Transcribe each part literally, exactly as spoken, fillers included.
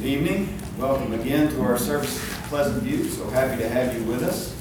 Good evening. Welcome again to our service at Pleasant View. So happy to have you with us.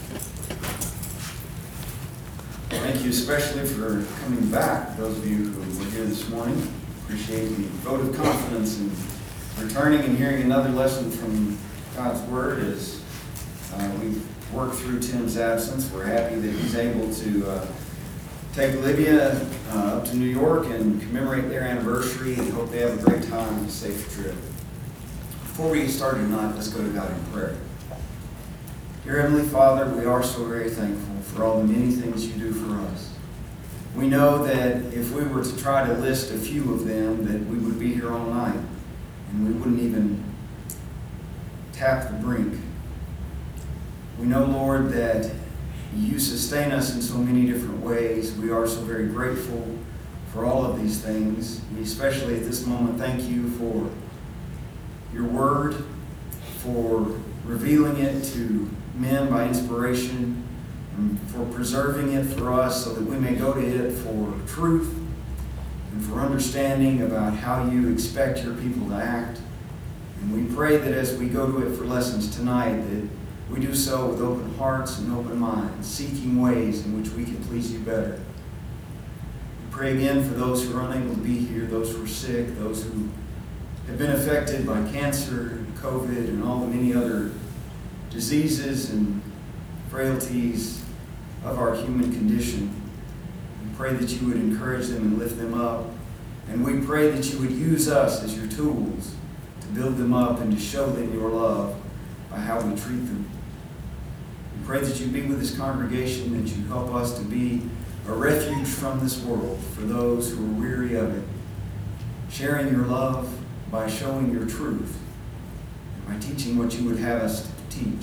Thank you especially for coming back, those of you who were here this morning. Appreciate the vote of confidence in returning and hearing another lesson from God's Word as uh, we've worked through Tim's absence. We're happy that he's able to uh, take Libya uh, up to New York and commemorate their anniversary, and hope they have a great time and a safe trip. Before we get started tonight, let's go to God in prayer. Dear Heavenly Father, we are so very thankful for all the many things you do for us. We know that if we were to try to list a few of them, that we would be here all night, and we wouldn't even tap the brink. We know, Lord, that you sustain us in so many different ways. We are so very grateful for all of these things. We especially at this moment thank you for your word, for revealing it to men by inspiration, and for preserving it for us so that we may go to it for truth and for understanding about how you expect your people to act. And we pray that as we go to it for lessons tonight, that we do so with open hearts and open minds, seeking ways in which we can please you better. We pray again for those who are unable to be here, those who are sick, those who have been affected by cancer, COVID, and all the many other diseases and frailties of our human condition. We pray that you would encourage them and lift them up. And we pray that you would use us as your tools to build them up and to show them your love by how we treat them. We pray that you be with this congregation, that you help us to be a refuge from this world for those who are weary of it, sharing your love by showing your truth, and by teaching what you would have us to teach.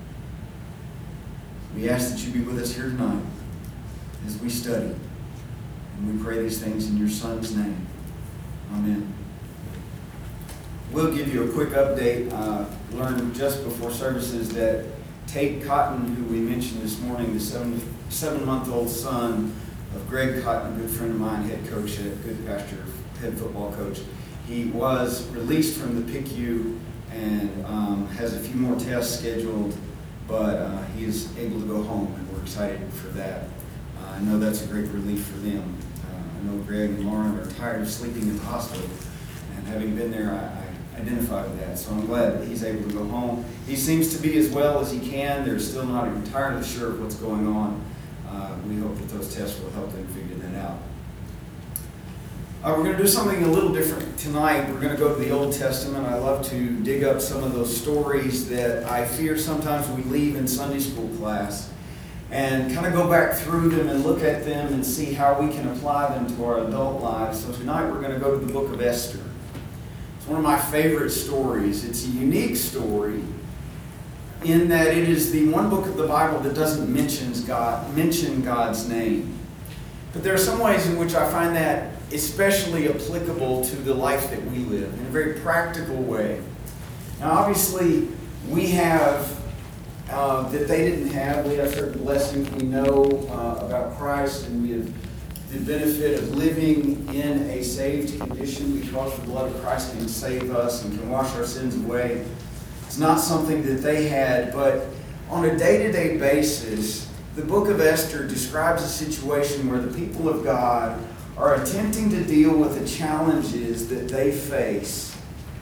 We ask that you be with us here tonight as we study, and we pray these things in your Son's name. Amen. We'll give you a quick update. Uh, learned just before services that Tate Cotton, who we mentioned this morning, the seven, seven-month-old son of Greg Cotton, a good friend of mine, head coach at Good Pasture, head football coach, he was released from the P I C U and um, has a few more tests scheduled, but uh, he is able to go home, and we're excited for that. Uh, I know that's a great relief for them. Uh, I know Greg and Lauren are tired of sleeping at the hospital, and having been there, I, I identify with that. So I'm glad that he's able to go home. He seems to be as well as he can. They're still not entirely sure of what's going on. Uh, we hope that those tests will help them figure that out. Uh, we're going to do something a little different tonight. We're going to go to the Old Testament. I love to dig up some of those stories that I fear sometimes we leave in Sunday school class and kind of go back through them and look at them and see how we can apply them to our adult lives. So tonight we're going to go to the book of Esther. It's one of my favorite stories. It's a unique story in that it is the one book of the Bible that doesn't mention God, mention God's name. But there are some ways in which I find that especially applicable to the life that we live in a very practical way. Now, obviously, we have uh, that they didn't have. We have certain blessings. We know uh, about Christ, and we have the benefit of living in a saved condition because the blood of Christ can save us and can wash our sins away. It's not something that they had, but on a day-to-day basis, the book of Esther describes a situation where the people of God are attempting to deal with the challenges that they face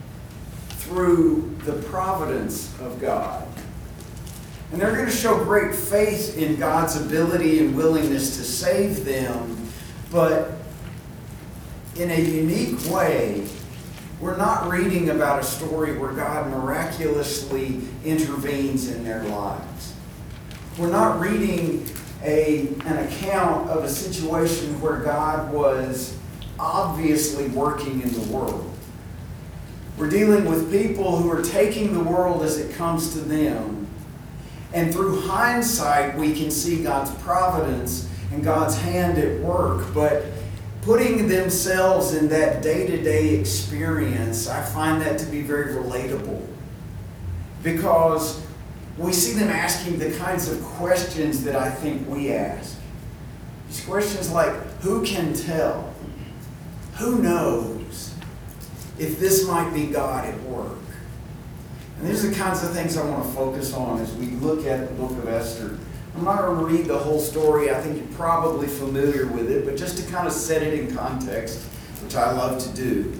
through the providence of God. And they're going to show great faith in God's ability and willingness to save them, but in a unique way, we're not reading about a story where God miraculously intervenes in their lives. We're not reading A, an account of a situation where God was obviously working in the world. We're dealing with people who are taking the world as it comes to them. And through hindsight, we can see God's providence and God's hand at work. But putting themselves in that day-to-day experience, I find that to be very relatable. Because we see them asking the kinds of questions that I think we ask. These questions like, who can tell? Who knows if this might be God at work? And these are the kinds of things I want to focus on as we look at the book of Esther. I'm not going to read the whole story. I think you're probably familiar with it, but just to kind of set it in context, which I love to do,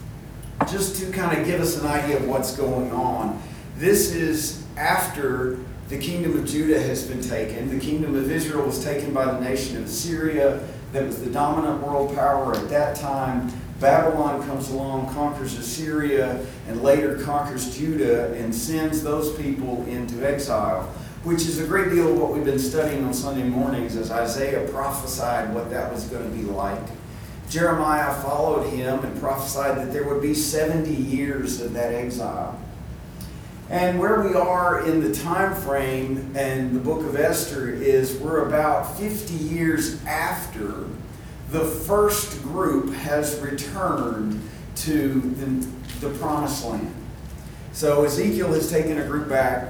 just to kind of give us an idea of what's going on. This is after the kingdom of Judah has been taken. The kingdom of Israel was taken by the nation of Assyria, that was the dominant world power at that time. Babylon comes along, conquers Assyria, and later conquers Judah and sends those people into exile, which is a great deal of what we've been studying on Sunday mornings as Isaiah prophesied what that was going to be like. Jeremiah followed him and prophesied that there would be seventy years of that exile. And where we are in the time frame and the book of Esther is we're about fifty years after the first group has returned to the, the promised land. So Ezekiel has taken a group back,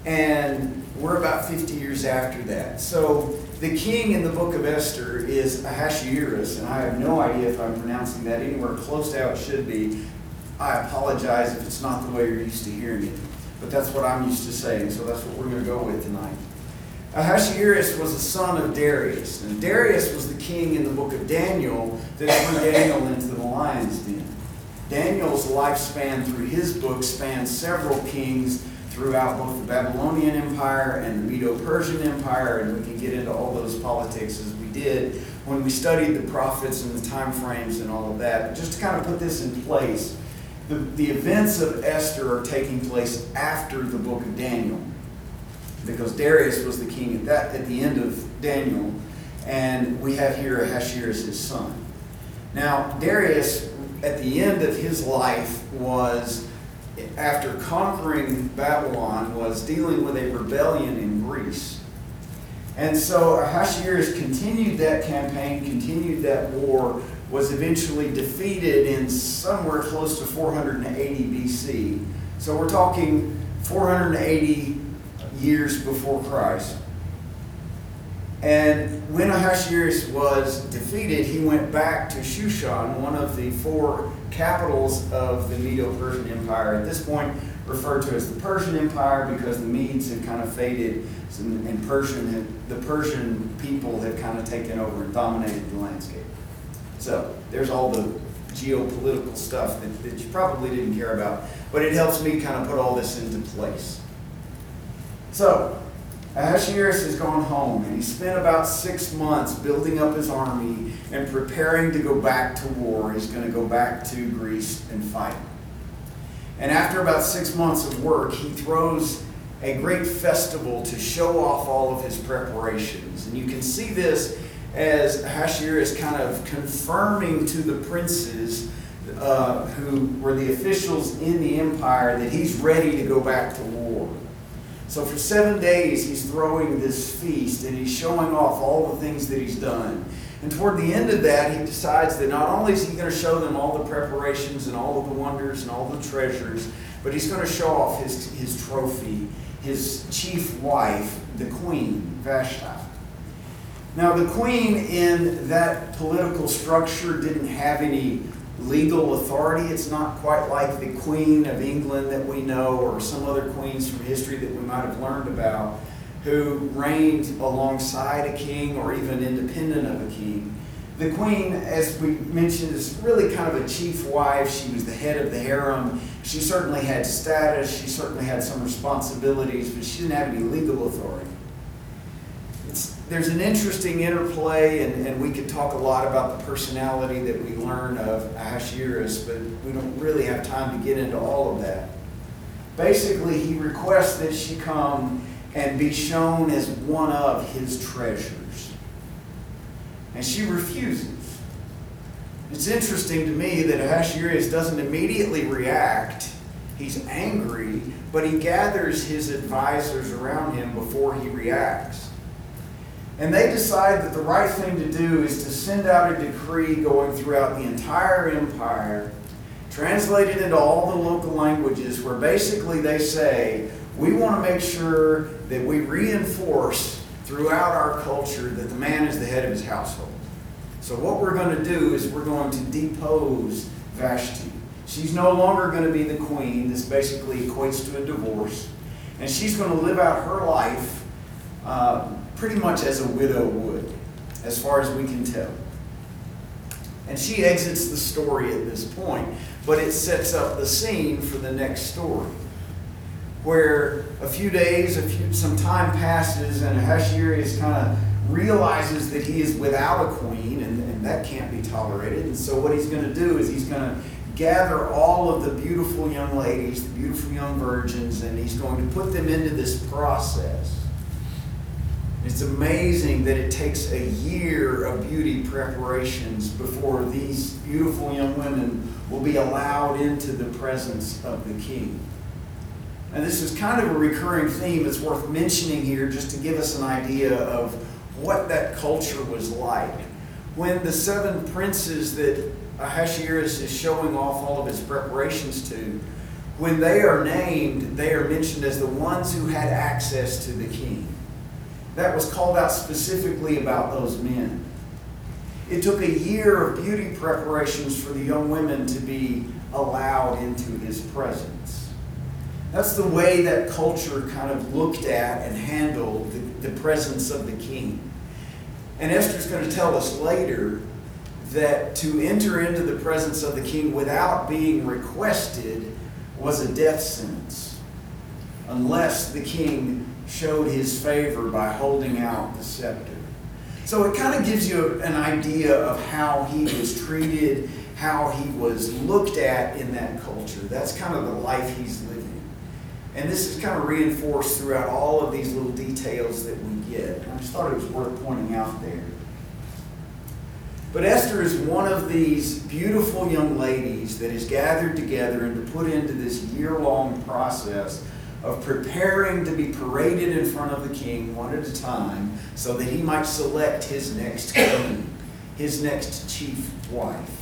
and we're about fifty years after that. So the king in the book of Esther is Ahasuerus, and I have no idea if I'm pronouncing that anywhere close to how it should be. I apologize if it's not the way you're used to hearing it, but that's what I'm used to saying, so that's what we're going to go with tonight. Ahasuerus was the son of Darius, and Darius was the king in the book of Daniel that threw Daniel into the lion's den. Daniel's lifespan through his book spans several kings throughout both the Babylonian Empire and the Medo-Persian Empire, and we can get into all those politics as we did when we studied the prophets and the time frames and all of that. But just to kind of put this in place, the, the events of Esther are taking place after the book of Daniel, because Darius was the king at that at the end of Daniel, and we have here Ahasuerus, his son. Now, Darius, at the end of his life, was, after conquering Babylon, was dealing with a rebellion in Greece. And so Ahasuerus continued that campaign, continued that war, was eventually defeated in somewhere close to four hundred eighty B C. So we're talking four hundred eighty years before Christ. And when Ahasuerus was defeated, he went back to Shushan, one of the four capitals of the Medo-Persian Empire, at this point referred to as the Persian Empire because the Medes had kind of faded and Persian had, the Persian people had kind of taken over and dominated the landscape. So there's all the geopolitical stuff that, that you probably didn't care about, but it helps me kind of put all this into place. So Ahasuerus has gone home, and he spent about six months building up his army and preparing to go back to war. He's going to go back to Greece and fight. And after about six months of work, he throws a great festival to show off all of his preparations. And you can see this as Ahasuerus kind of confirming to the princes uh, who were the officials in the empire that he's ready to go back to war. So for seven days, he's throwing this feast, and he's showing off all the things that he's done. And toward the end of that, he decides that not only is he going to show them all the preparations and all of the wonders and all the treasures, but he's going to show off his, his trophy, his chief wife, the queen, Vashti. Now, the queen in that political structure didn't have any legal authority. It's not quite like the Queen of England that we know, or some other queens from history that we might have learned about, who reigned alongside a king or even independent of a king. The queen, as we mentioned, is really kind of a chief wife. She was the head of the harem. She certainly had status. She certainly had some responsibilities, but she didn't have any legal authority. It's, there's an interesting interplay, and, and we could talk a lot about the personality that we learn of Ahasuerus, but we don't really have time to get into all of that. Basically, he requests that she come and be shown as one of his treasures. And she refuses. It's interesting to me that Ahasuerus doesn't immediately react. He's angry, but he gathers his advisors around him before he reacts. And they decide that the right thing to do is to send out a decree going throughout the entire empire, translated into all the local languages, where basically they say, we want to make sure that we reinforce throughout our culture that the man is the head of his household. So what we're going to do is we're going to depose Vashti. She's no longer going to be the queen. This basically equates to a divorce. And she's going to live out her life uh, pretty much as a widow would, as far as we can tell. And she exits the story at this point, but it sets up the scene for the next story, where a few days, a few, some time passes, and Ahasuerus kind of realizes that he is without a queen, and, and that can't be tolerated. And so what he's going to do is he's going to gather all of the beautiful young ladies, the beautiful young virgins, and he's going to put them into this process. It's amazing that it takes a year of beauty preparations before these beautiful young women will be allowed into the presence of the king. And this is kind of a recurring theme that's worth mentioning here just to give us an idea of what that culture was like. When the seven princes that Ahasuerus is showing off all of his preparations to, when they are named, they are mentioned as the ones who had access to the king. That was called out specifically about those men. It took a year of beauty preparations for the young women to be allowed into his presence. That's the way that culture kind of looked at and handled the, the presence of the king. And Esther's going to tell us later that to enter into the presence of the king without being requested was a death sentence, unless the king showed his favor by holding out the scepter. So it kind of gives you an idea of how he was treated, how he was looked at in that culture. That's kind of the life he's living. And this is kind of reinforced throughout all of these little details that we get. I just thought it was worth pointing out there. But Esther is one of these beautiful young ladies that is gathered together and to put into this year-long process of preparing to be paraded in front of the king one at a time so that he might select his next queen, his next chief wife.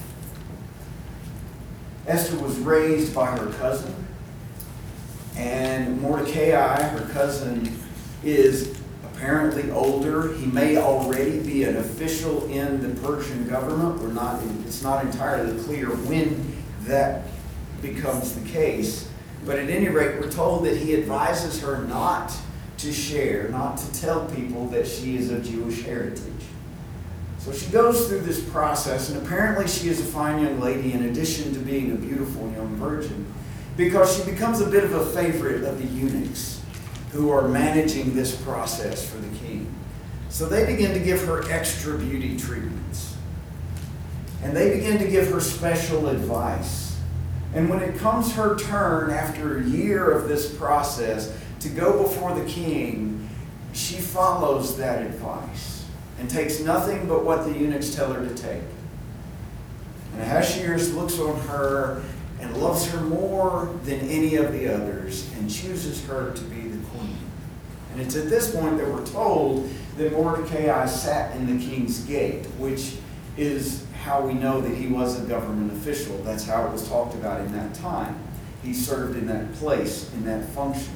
Esther was raised by her cousin, and Mordecai, her cousin, is apparently older. He may already be an official in the Persian government. We're not, it's not entirely clear when that becomes the case. But at any rate, we're told that he advises her not to share, not to tell people that she is of Jewish heritage. So she goes through this process, and apparently she is a fine young lady in addition to being a beautiful young virgin, because she becomes a bit of a favorite of the eunuchs who are managing this process for the king. So they begin to give her extra beauty treatments. And they begin to give her special advice. And when it comes her turn after a year of this process to go before the king, she follows that advice and takes nothing but what the eunuchs tell her to take. And Ahasuerus looks on her and loves her more than any of the others and chooses her to be the queen. And it's at this point that we're told that Mordecai sat in the king's gate, which is how we know that he was a government official. That's how it was talked about in that time. He served in that place, in that function.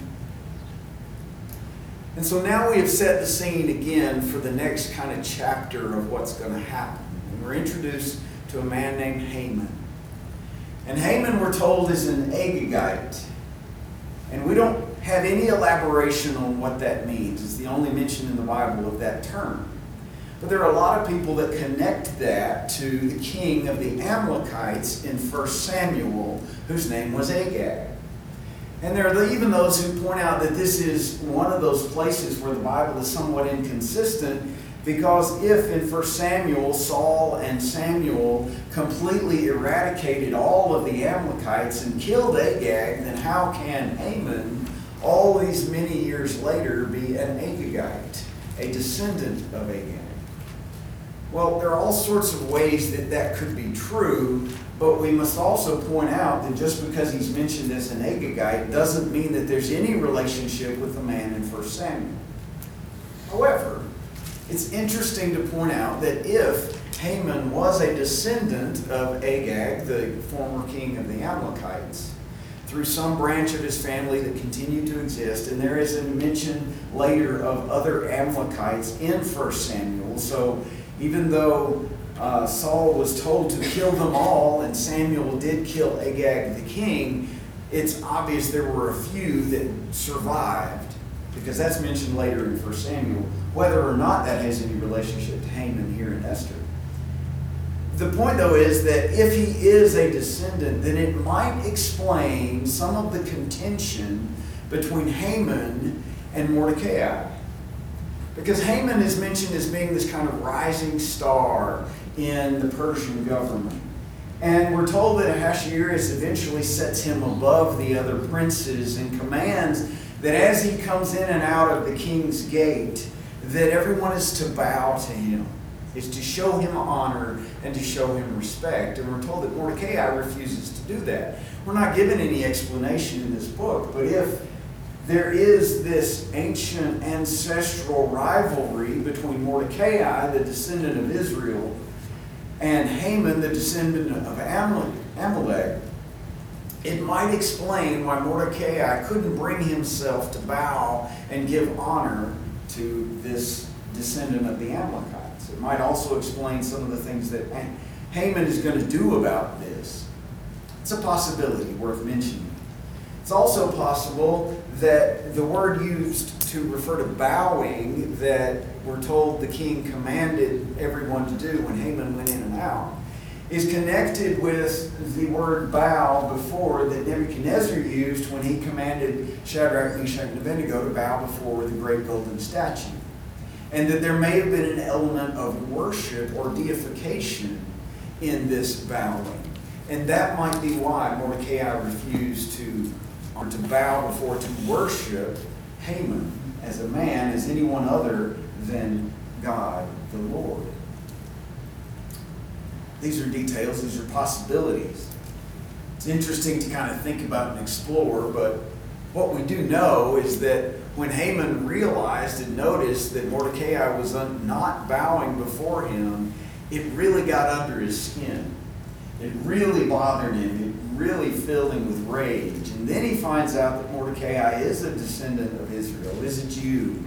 And so now we have set the scene again for the next kind of chapter of what's going to happen. And we're introduced to a man named Haman. And Haman, we're told, is an Agagite. And we don't have any elaboration on what that means. It's the only mention in the Bible of that term. But there are a lot of people that connect that to the king of the Amalekites in First Samuel, whose name was Agag. And there are even those who point out that this is one of those places where the Bible is somewhat inconsistent, because if in First Samuel, Saul and Samuel completely eradicated all of the Amalekites and killed Agag, then how can Haman, all these many years later, be an Agagite, a descendant of Agag? Well, there are all sorts of ways that that could be true, but we must also point out that just because he's mentioned as an Agagite doesn't mean that there's any relationship with the man in First Samuel. However, it's interesting to point out that if Haman was a descendant of Agag, the former king of the Amalekites, through some branch of his family that continued to exist, and there is a mention later of other Amalekites in First Samuel, so even though uh, Saul was told to kill them all, and Samuel did kill Agag the king, it's obvious there were a few that survived, because that's mentioned later in First Samuel, whether or not that has any relationship to Haman here in Esther. The point, though, is that if he is a descendant, then it might explain some of the contention between Haman and Mordecai. Because Haman is mentioned as being this kind of rising star in the Persian government. And we're told that Ahasuerus eventually sets him above the other princes and commands that as he comes in and out of the king's gate, that everyone is to bow to him, is to show him honor and to show him respect. And we're told that Mordecai refuses to do that. We're not given any explanation in this book, but if there is this ancient ancestral rivalry between Mordecai, the descendant of Israel, and Haman, the descendant of Amalek, it might explain why Mordecai couldn't bring himself to bow and give honor to this descendant of the Amalekites. It might also explain some of the things that Haman is going to do about this. It's a possibility worth mentioning. It's also possible that the word used to refer to bowing that we're told the king commanded everyone to do when Haman went in and out is connected with the word bow before that Nebuchadnezzar used when he commanded Shadrach, Meshach, and Abednego to bow before the great golden statue. And that there may have been an element of worship or deification in this bowing. And that might be why Mordecai refused to, or to bow before, to worship Haman as a man, as anyone other than God the Lord. These are details, these are possibilities. It's interesting to kind of think about and explore, but what we do know is that when Haman realized and noticed that Mordecai was not bowing before him, it really got under his skin. It really bothered him. It really filled him with rage. And then he finds out that Mordecai is a descendant of Israel, is a Jew.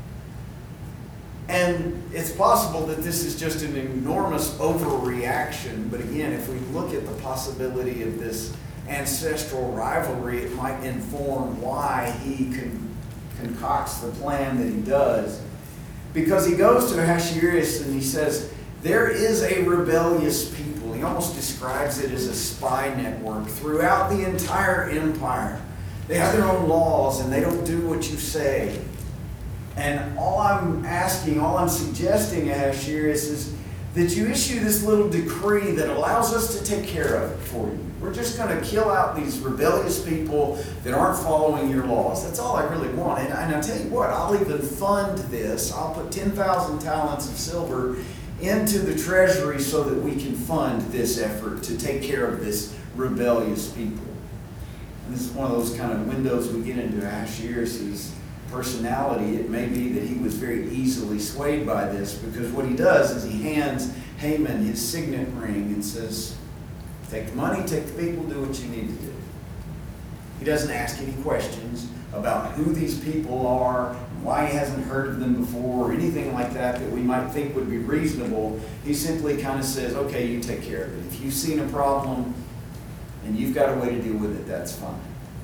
And it's possible that this is just an enormous overreaction, but again, if we look at the possibility of this ancestral rivalry, it might inform why he con- concocts the plan that he does. Because he goes to Ahasuerus and he says, there is a rebellious people. He almost describes it as a spy network throughout the entire empire. They have their own laws and they don't do what you say. And all I'm asking, all I'm suggesting, Ahasuerus, is that you issue this little decree that allows us to take care of it for you. We're just going to kill out these rebellious people that aren't following your laws. That's all I really want. And, and I'll tell you what, I'll even fund this. I'll put ten thousand talents of silver into the treasury so that we can fund this effort to take care of this rebellious people. And this is one of those kind of windows we get into Ahasuerus' personality. It may be that he was very easily swayed by this, because what he does is he hands Haman his signet ring and says, take the money, take the people, do what you need to do. He doesn't ask any questions about who these people are, why he hasn't heard of them before, or anything like that that we might think would be reasonable. He simply kind of says, okay, you take care of it. If you've seen a problem and you've got a way to deal with it, that's fine.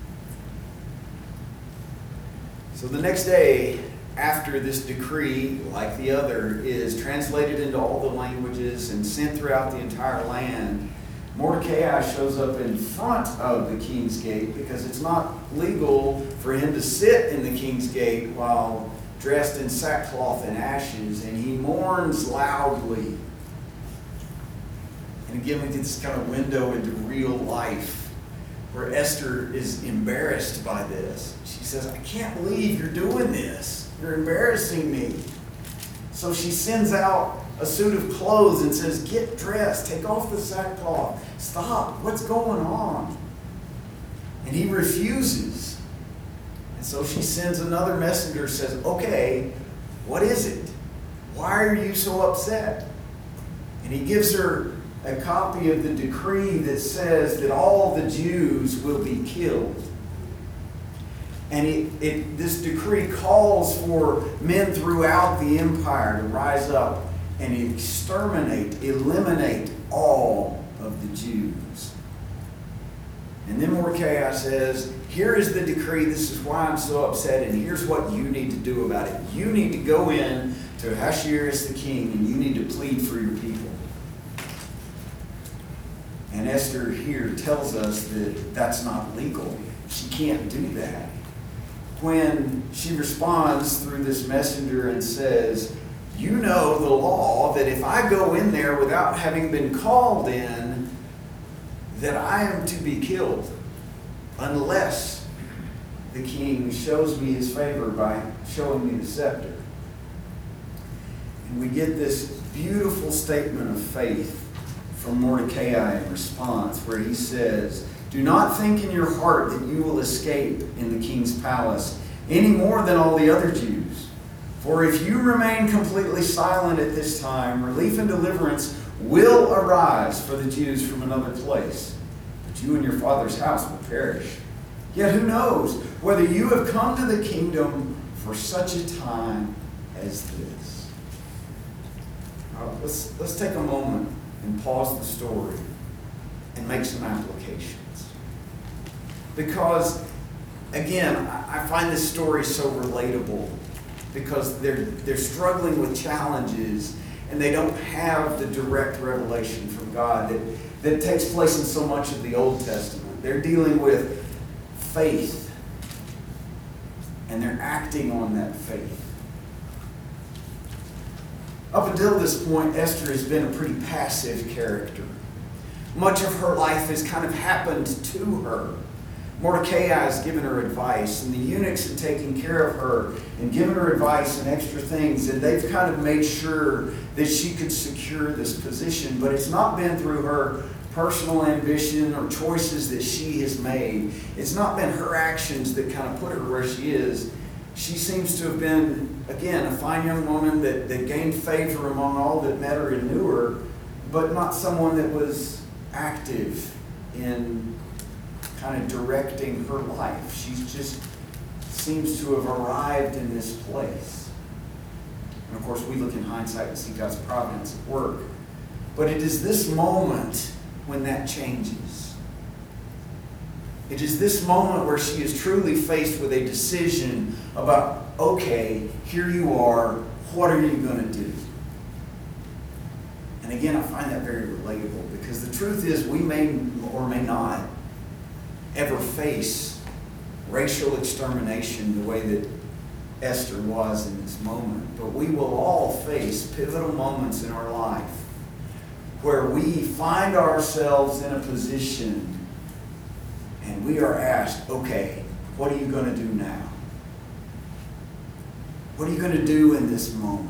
So the next day, after this decree, like the other, is translated into all the languages and sent throughout the entire land, Mordecai shows up in front of the king's gate, because it's not legal for him to sit in the king's gate while dressed in sackcloth and ashes, and he mourns loudly. And again, we get this kind of window into real life where Esther is embarrassed by this. She says, I can't believe you're doing this. You're embarrassing me. So she sends out a suit of clothes and says, get dressed, take off the sackcloth. Stop, what's going on? And he refuses. And so she sends another messenger, says, okay, what is it? Why are you so upset? And he gives her a copy of the decree that says that all the Jews will be killed. And it, it, this decree calls for men throughout the empire to rise up and exterminate, eliminate all of the Jews. And then Mordecai says, here is the decree, this is why I'm so upset, and here's what you need to do about it. You need to go in to Ahasuerus the king, and you need to plead for your people. And Esther here tells us that that's not legal. She can't do that. When she responds through this messenger and says, you know the law, that if I go in there without having been called in, that I am to be killed, unless the king shows me his favor by showing me the scepter. And we get this beautiful statement of faith from Mordecai in response, where he says, do not think in your heart that you will escape in the king's palace any more than all the other Jews. For if you remain completely silent at this time, relief and deliverance will arise for the Jews from another place. But you and your father's house will perish. Yet who knows whether you have come to the kingdom for such a time as this. All right, let's, let's take a moment and pause the story and make some applications. Because, again, I find this story so relatable because they're, they're struggling with challenges and they don't have the direct revelation from God that, that takes place in so much of the Old Testament. They're dealing with faith and they're acting on that faith. Up until this point, Esther has been a pretty passive character. Much of her life has kind of happened to her. Mordecai has given her advice, and the eunuchs have taken care of her and given her advice and extra things, and they've kind of made sure that she could secure this position. But it's not been through her personal ambition or choices that she has made. It's not been her actions that kind of put her where she is. She seems to have been, again, a fine young woman that, that gained favor among all that met her and knew her, but not someone that was active in kind of directing her life. She just seems to have arrived in this place. And of course, we look in hindsight and see God's providence at work. But it is this moment when that changes. It is this moment where she is truly faced with a decision about, okay, here you are, what are you going to do? And again, I find that very relatable because the truth is we may or may not ever face racial extermination the way that Esther was in this moment. But we will all face pivotal moments in our life where we find ourselves in a position and we are asked, okay, what are you going to do now? What are you going to do in this moment?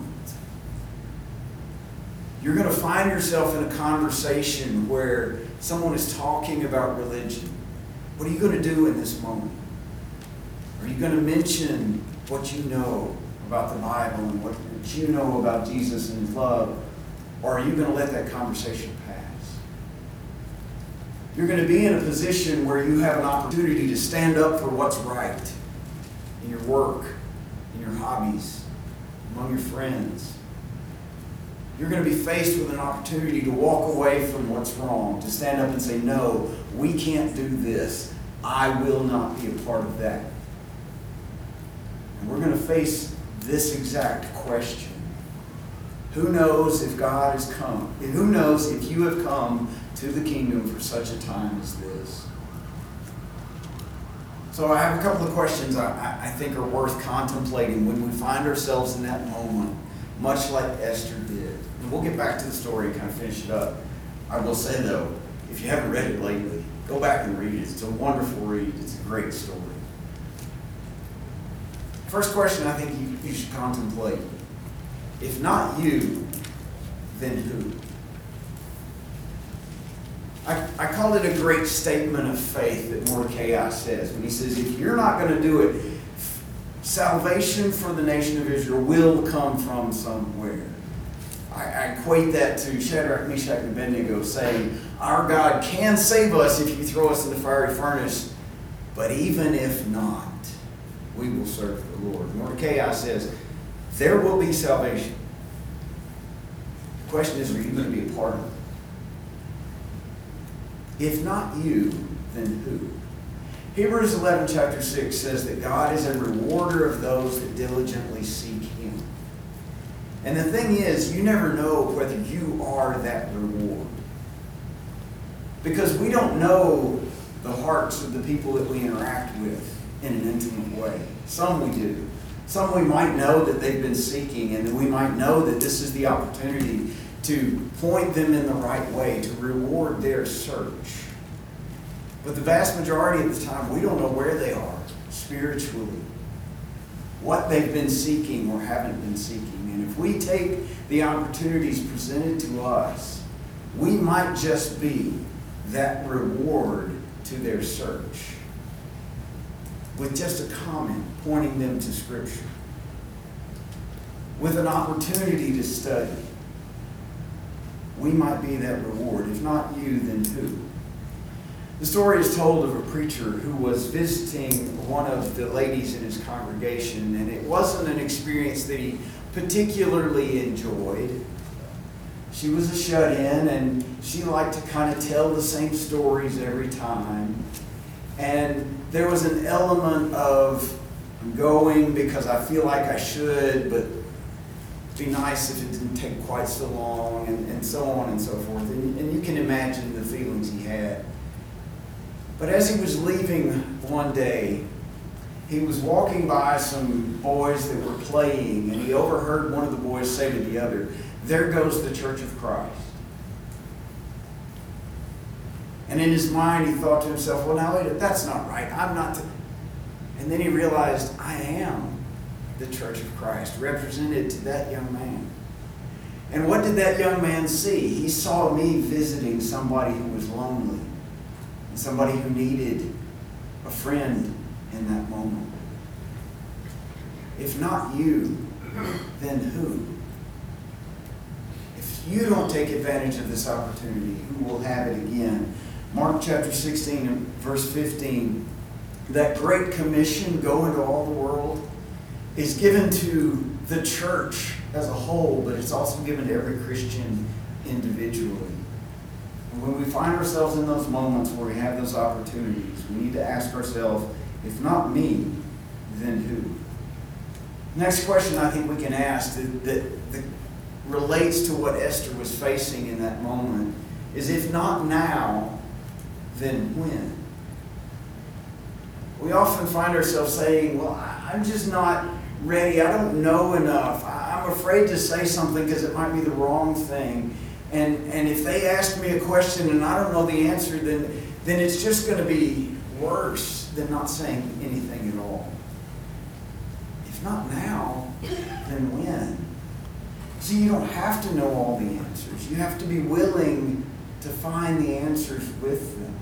You're going to find yourself in a conversation where someone is talking about religion. What are you going to do in this moment? Are you going to mention what you know about the Bible and what you know about Jesus and His love? Or are you going to let that conversation pass? You're going to be in a position where you have an opportunity to stand up for what's right in your work, in your hobbies, among your friends. You're going to be faced with an opportunity to walk away from what's wrong, to stand up and say, no, we can't do this. I will not be a part of that. And we're going to face this exact question. Who knows if God has come? Who knows if you have come to the kingdom for such a time as this? So I have a couple of questions I, I think are worth contemplating when we find ourselves in that moment, much like Esther did. And we'll get back to the story and kind of finish it up. I will say, though, if you haven't read it lately, go back and read it. It's a wonderful read. It's a great story. First question I think you, you should contemplate. If not you, then who? I, I call it a great statement of faith that Mordecai says when he says, if you're not going to do it, salvation for the nation of Israel will come from somewhere. I, I equate that to Shadrach, Meshach, and Abednego saying, our God can save us if you throw us in the fiery furnace, but even if not, we will serve the Lord. Mordecai says, there will be salvation. question is, are you going to be a part of it? If not you, then who? Hebrews eleven, chapter six says that God is a rewarder of those that diligently seek Him. And the thing is, you never know whether you are that reward. Because we don't know the hearts of the people that we interact with in an intimate way. Some we do. Some we might know that they've been seeking, and we might know that this is the opportunity to point them in the right way, to reward their search. But the vast majority of the time, we don't know where they are spiritually, what they've been seeking or haven't been seeking. And if we take the opportunities presented to us, we might just be that reward to their search, with just a comment pointing them to Scripture, with an opportunity to study. We might be that reward. If not you, then who? The story is told of a preacher who was visiting one of the ladies in his congregation, and it wasn't an experience that he particularly enjoyed. She was a shut-in, and she liked to kind of tell the same stories every time. And there was an element of, I'm going because I feel like I should, but it'd be nice if it didn't take quite so long, and, and so on and so forth. And, and you can imagine the feelings he had. But as he was leaving one day, he was walking by some boys that were playing, and he overheard one of the boys say to the other, "There goes the Church of Christ." And in his mind, he thought to himself, well, now wait, that's not right. I'm not. The... And then he realized, I am the Church of Christ, represented to that young man. And what did that young man see? He saw me visiting somebody who was lonely, and somebody who needed a friend in that moment. If not you, then who? If you don't take advantage of this opportunity, who will have it again? Mark chapter sixteen and verse fifteen, that great commission, go into all the world, is given to the church as a whole, but it's also given to every Christian individually. And when we find ourselves in those moments where we have those opportunities, we need to ask ourselves, if not me, then who? Next question I think we can ask that, that, that relates to what Esther was facing in that moment is, if not now, then when? We often find ourselves saying, well, I'm just not ready. I don't know enough. I'm afraid to say something because it might be the wrong thing. And, and if they ask me a question and I don't know the answer, then, then it's just going to be worse than not saying anything at all. If not now, then when? See, you don't have to know all the answers. You have to be willing to find the answers with them.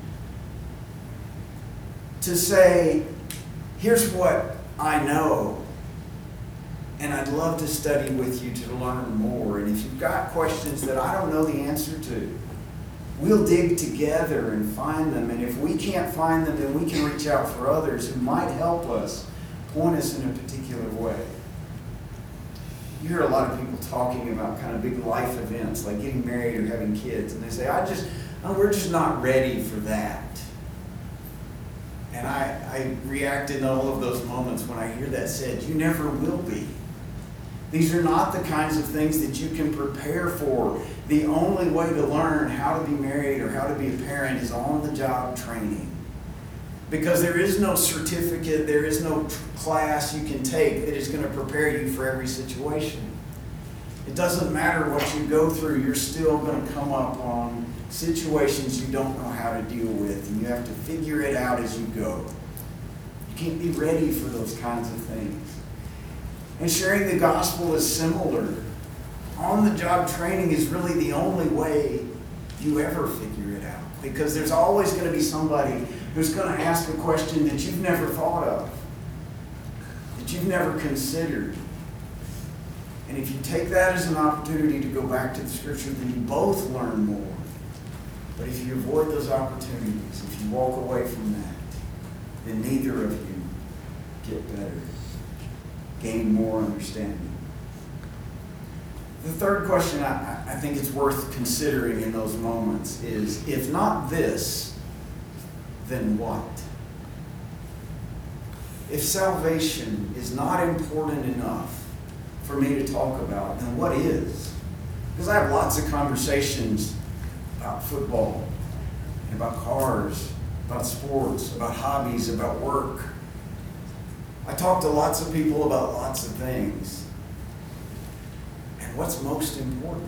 To say, here's what I know, and I'd love to study with you to learn more. And if you've got questions that I don't know the answer to, we'll dig together and find them. And if we can't find them, then we can reach out for others who might help us, point us in a particular way. You hear a lot of people talking about kind of big life events, like getting married or having kids, and they say, I just, oh, we're just not ready for that. And I, I react in all of those moments when I hear that said. You never will be. These are not the kinds of things that you can prepare for. The only way to learn how to be married or how to be a parent is on-the-job training. Because there is no certificate, there is no tr- class you can take that is going to prepare you for every situation. It doesn't matter what you go through, you're still going to come up on situations you don't know how to deal with, and you have to figure it out as you go. You can't be ready for those kinds of things. And sharing the gospel is similar. On-the-job training is really the only way you ever figure it out, because there's always going to be somebody who's going to ask a question that you've never thought of, that you've never considered. And if you take that as an opportunity to go back to the Scripture, then you both learn more. But if you avoid those opportunities, if you walk away from that, then neither of you get better, gain more understanding. The third question I, I think it's worth considering in those moments is, if not this, then what? If salvation is not important enough for me to talk about, then what is? Because I have lots of conversations about football, and about cars, about sports, about hobbies, about work. I talk to lots of people about lots of things. And what's most important?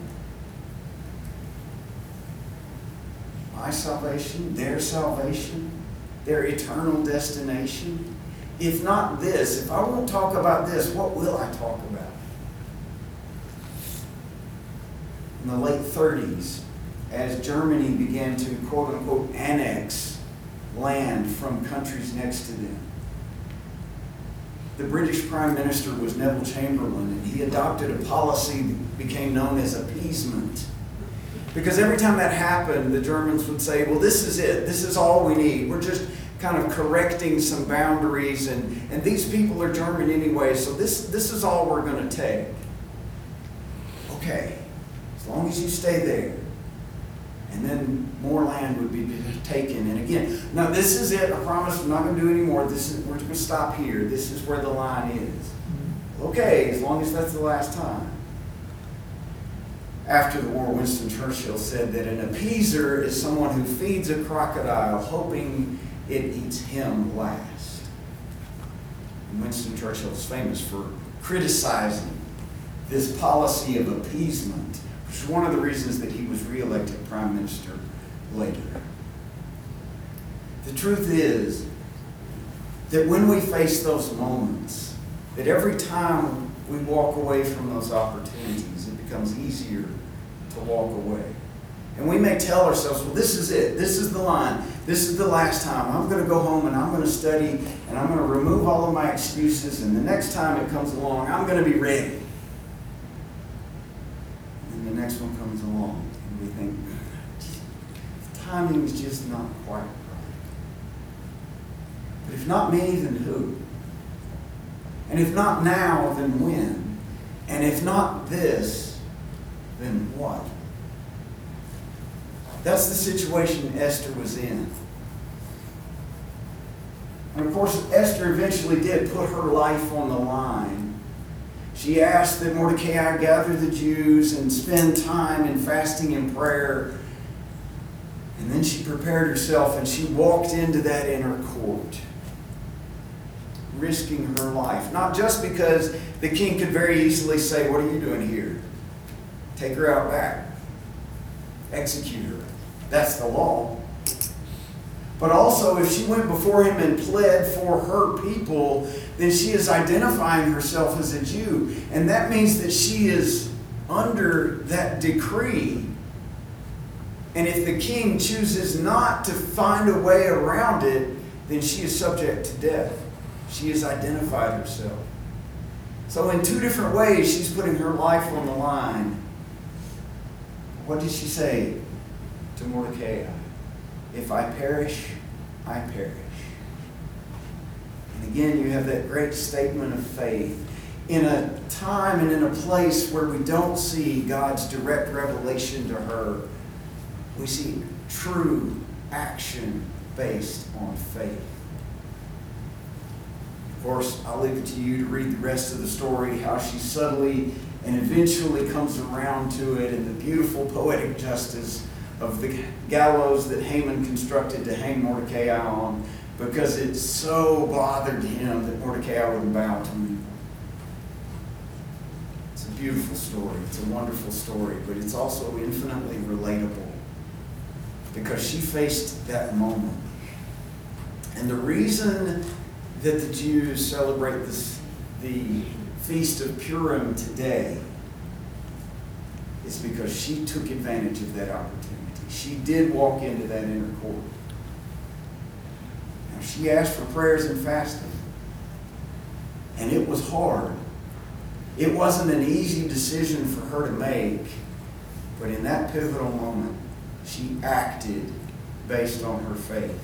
My salvation, their salvation, their eternal destination. If not this, if I won't talk about this, what will I talk about? In the late thirties, as Germany began to quote-unquote annex land from countries next to them, the British Prime Minister was Neville Chamberlain, and he adopted a policy that became known as appeasement. Because every time that happened, the Germans would say, well, this is it. This is all we need. We're just kind of correcting some boundaries, and, and these people are German anyway, so this, this is all we're going to take. Okay, as long as you stay there. And then more land would be taken. And again, now this is it. I promise I'm not going to do any more. This is, we're going to stop here. This is where the line is. Okay, as long as that's the last time. After the war, Winston Churchill said that an appeaser is someone who feeds a crocodile hoping it eats him last. And Winston Churchill is famous for criticizing this policy of appeasement, which is one of the reasons that he was reelected prime minister later. The truth is that when we face those moments, that every time we walk away from those opportunities, it becomes easier to walk away. And we may tell ourselves, well, this is it. This is the line. This is the last time. I'm going to go home and I'm going to study and I'm going to remove all of my excuses, and the next time it comes along, I'm going to be ready. And the next one comes along and we think, the timing is just not quite right. But if not me, then who? And if not now, then when? And if not this, then what? That's the situation Esther was in. And of course, Esther eventually did put her life on the line. She asked that Mordecai gather the Jews and spend time in fasting and prayer. And then she prepared herself and she walked into that inner court, risking her life. Not just because the king could very easily say, what are you doing here? Take her out back. Execute her. That's the law. But also, if she went before him and pled for her people, then she is identifying herself as a Jew. And that means that she is under that decree. And if the king chooses not to find a way around it, then she is subject to death. She has identified herself. So in two different ways, she's putting her life on the line. What did she say to Mordecai? If I perish, I perish. And again, you have that great statement of faith. In a time and in a place where we don't see God's direct revelation to her, we see true action based on faith. Of course, I'll leave it to you to read the rest of the story, how she subtly and eventually comes around to it, and the beautiful poetic justice of the gallows that Haman constructed to hang Mordecai on, because it so bothered him that Mordecai would bow to him. It's a beautiful story. It's a wonderful story, but it's also infinitely relatable because she faced that moment. And the reason that the Jews celebrate this, the Feast of Purim today, is because she took advantage of that opportunity. She did walk into that inner court. Now, she asked for prayers and fasting. And it was hard. It wasn't an easy decision for her to make. But in that pivotal moment, she acted based on her faith.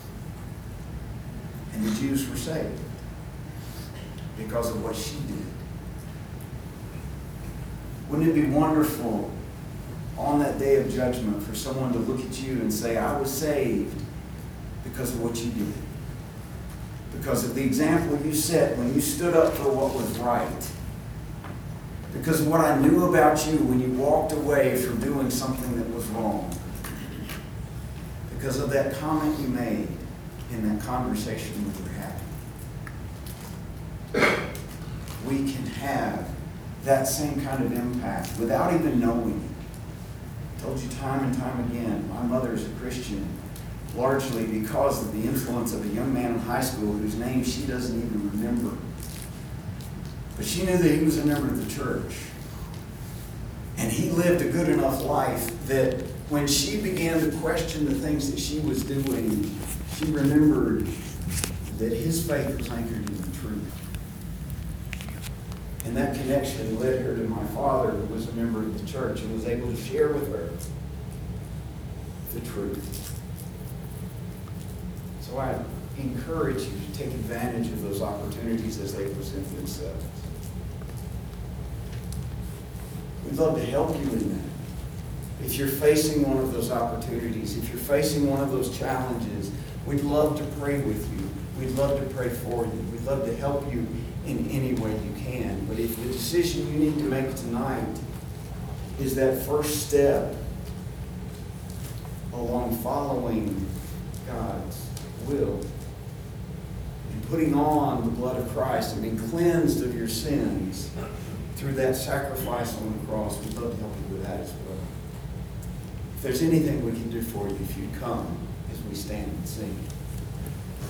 And the Jews were saved because of what she did. Wouldn't it be wonderful on that day of judgment for someone to look at you and say, I was saved because of what you did. Because of the example you set when you stood up for what was right. Because of what I knew about you when you walked away from doing something that was wrong. Because of that comment you made in that conversation we were having. We can have that same kind of impact without even knowing it. I told you time and time again, my mother is a Christian largely because of the influence of a young man in high school whose name she doesn't even remember. But she knew that he was a member of the church. And he lived a good enough life that when she began to question the things that she was doing, she remembered that his faith was anchored in the truth. And that connection led her to my father, who was a member of the church, and was able to share with her the truth. So I encourage you to take advantage of those opportunities as they present themselves. We'd love to help you in that. If you're facing one of those opportunities, if you're facing one of those challenges, we'd love to pray with you. We'd love to pray for you. We'd love to help you in any way you can. But if the decision you need to make tonight is that first step along following God's will and putting on the blood of Christ and being cleansed of your sins through that sacrifice on the cross, we'd love to help you with that as well. If there's anything we can do for you, if you'd come as we stand and sing.